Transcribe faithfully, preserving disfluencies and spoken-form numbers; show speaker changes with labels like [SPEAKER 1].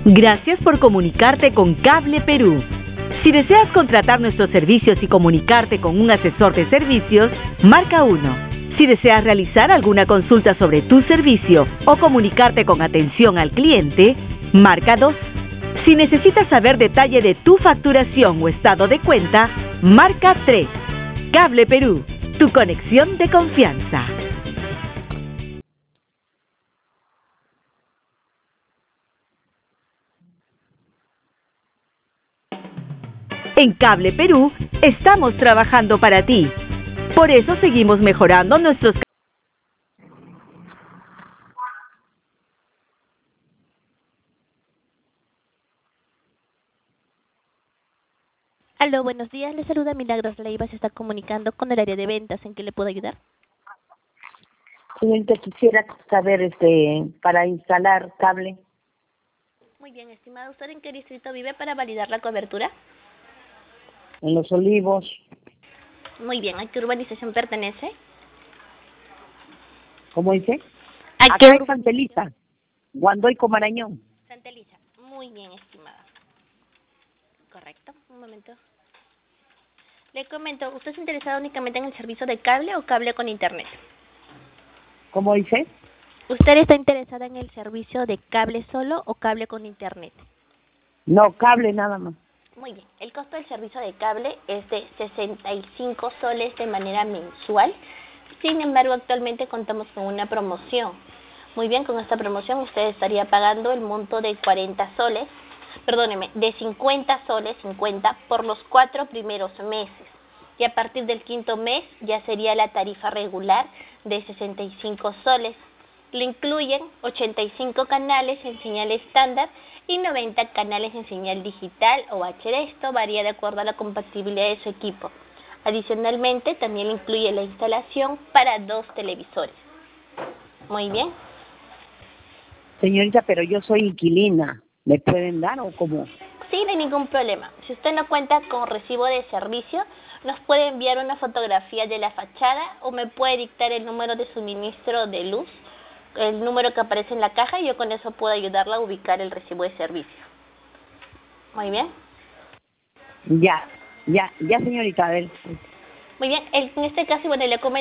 [SPEAKER 1] Gracias por comunicarte con Cable Perú. Si deseas contratar nuestros servicios y comunicarte con un asesor de servicios, marca uno. Si deseas realizar alguna consulta sobre tu servicio o comunicarte con atención al cliente, marca dos. Si necesitas saber detalle de tu facturación o estado de cuenta, marca tres. Cable Perú, tu conexión de confianza. En Cable Perú estamos trabajando para ti. Por eso seguimos mejorando nuestros...
[SPEAKER 2] Aló, buenos días. Le saluda Milagros Leiva. Se está comunicando con el área de ventas. ¿En qué le puedo ayudar?
[SPEAKER 3] Señorita, quisiera saber, este, para instalar cable.
[SPEAKER 2] Muy bien, estimada. ¿Usted en qué distrito vive para validar la cobertura?
[SPEAKER 3] En Los Olivos.
[SPEAKER 2] Muy bien. ¿A qué urbanización pertenece?
[SPEAKER 3] ¿Cómo dice?
[SPEAKER 2] ¿A
[SPEAKER 3] Acá
[SPEAKER 2] qué
[SPEAKER 3] en
[SPEAKER 2] ur-
[SPEAKER 3] Santa Elisa, Guandoy Marañón.
[SPEAKER 2] Santa Elisa. Muy bien, estimada. Correcto. Un momento. Le comento, ¿usted es interesado únicamente en el servicio de cable o cable con internet?
[SPEAKER 3] ¿Cómo dice?
[SPEAKER 2] ¿Usted está interesada en el servicio de cable solo o cable con internet?
[SPEAKER 3] No, cable nada más.
[SPEAKER 2] Muy bien. El costo del servicio de cable es de sesenta y cinco soles de manera mensual. Sin embargo, actualmente contamos con una promoción. Muy bien, con esta promoción usted estaría pagando el monto de cuarenta soles, perdóneme, de cincuenta soles, cincuenta por los cuatro primeros meses. Y a partir del quinto mes ya sería la tarifa regular de sesenta y cinco soles. Le incluyen ochenta y cinco canales en señal estándar y noventa canales en señal digital o H D. Esto varía de acuerdo a la compatibilidad de su equipo. Adicionalmente, también le incluye la instalación para dos televisores. Muy bien.
[SPEAKER 3] Señorita, pero yo soy inquilina. ¿Me pueden dar o cómo?
[SPEAKER 2] Sí, no hay ningún problema. Si usted no cuenta con recibo de servicio, nos puede enviar una fotografía de la fachada o me puede dictar el número de suministro de luz, el número que aparece en la caja, y yo con eso puedo ayudarla a ubicar el recibo de servicio. Muy bien.
[SPEAKER 3] Ya, ya, ya, señorita, a ver.
[SPEAKER 2] Muy bien. En este caso, bueno, le comento